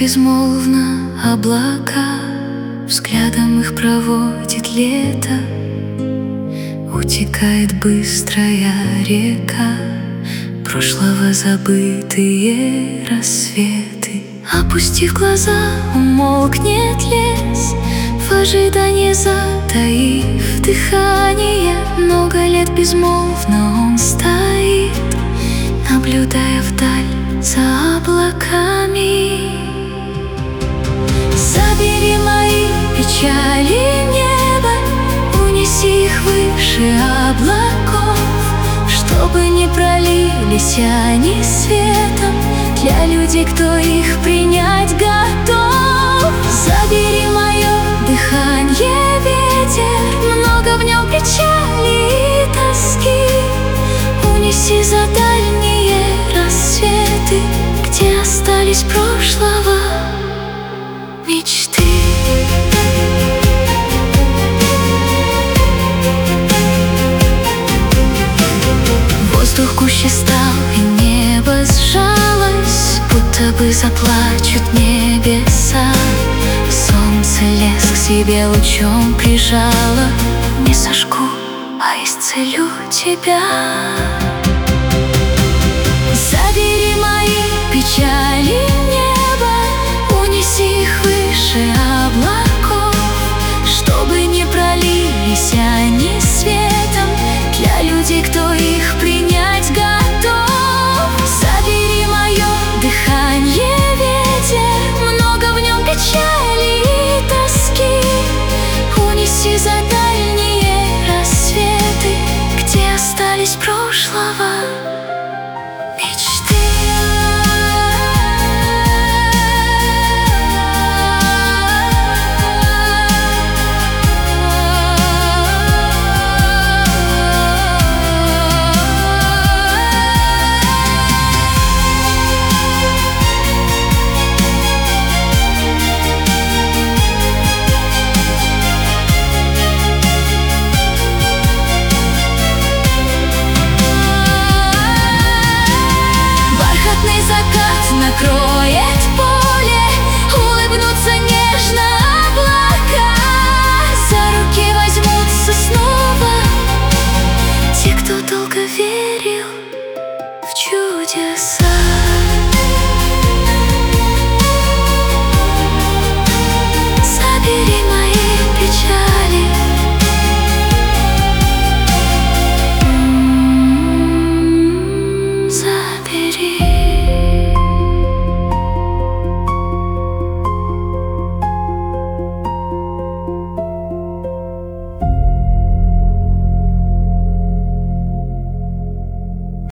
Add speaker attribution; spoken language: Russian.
Speaker 1: безмолвно облака, взглядом их проводит лето. Утекает быстрая река, прошлого забытые рассветы. Опустив глаза, умолкнет лес, в ожидании затаив дыхание. Много лет безмолвно он стоит, наблюдая вдаль за облаками. Забери мои печали, небо, унеси их выше облаков, чтобы не пролились они светом для людей, кто их принять готов. Забери мое дыхание, ветер, много в нем печали и тоски. Унеси за дальние рассветы, где остались прошлого мечты. Воздух гуще стал, и небо сжалось, будто бы заплачут небеса. Солнце лес к себе лучом прижало. Не сожгу, а исцелю тебя.